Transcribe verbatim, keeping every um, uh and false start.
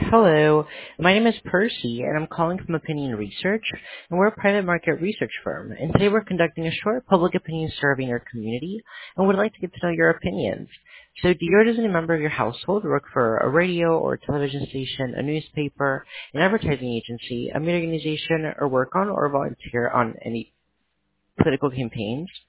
Hello, my name is Percy, and I'm calling from Opinion Research, and we're a private market research firm. And today we're conducting a short public opinion survey in your community, and would like to get to know your opinions. So, do you or does any member of your household work for a radio or television station, a newspaper, an advertising agency, a media organization, or work on or volunteer on any political campaigns?